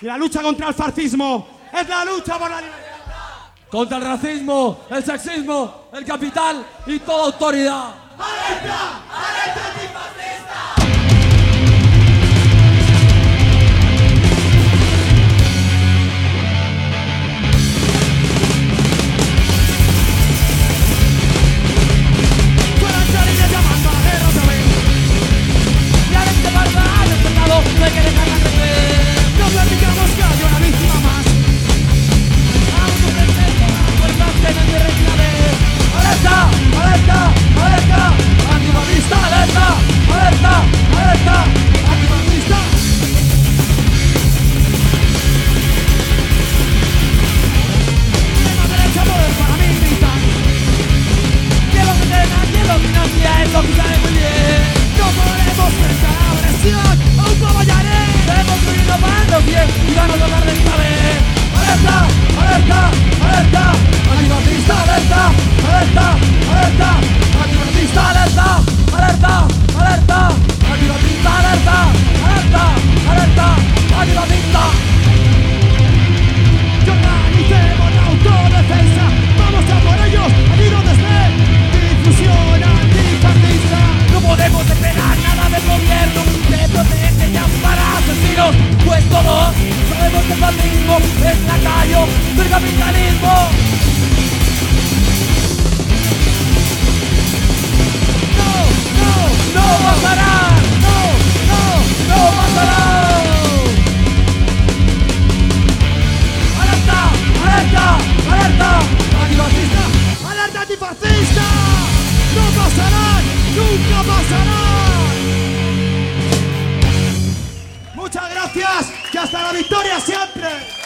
Y la lucha contra el fascismo es la lucha por la libertad. Contra el racismo, el sexismo, el capital y toda autoridad. ¡Alerta! ¡Alerta antifascista! No hay que dejarla crecer. No permitamos que haya una víctima más. Aún no respeto las fuerzas que nadie reclame. ¡Alerta! ¡Alerta! ¡Alerta! ¡Antifascista! ¡Alerta! ¡Alerta! ¡Alerta! ¡Antifascista! Extrema derecha poder para mí gritar. Quiero que quiero financia, es lo que sabe muy bien. No podremos frente a la agresión. ¡Aún no fallaré! Hemos vivido más de 100 y vamos a hablar de esta vez. ¡Alerta! ¡Alerta! ¡Alerta! ¡Antifascista! ¡Alerta! ¡Alerta! ¡Alerta! ¡Antifascista! ¡Alerta! ¡Alerta! ¡Alerta! ¡Antifascista! ¡Alerta! ¡Alerta! ¡Alerta! ¡Antifascista! Que organicemos la autodefensa. Vamos a por ellos, allí donde estén. Difusión antifascista. No podemos esperar nada del gobierno que protege y ampara asesinos, pues todos sabemos que el fascismo es lacayo del capitalismo. No, no, ¡No pasará! no, no. ¡No pasará! ¡Alerta! ¡Alerta! ¡Alerta! ¡Antifascista! ¡Alerta antifascista! ¡No pasarán! ¡Nunca pasarán! Muchas gracias y hasta la victoria siempre.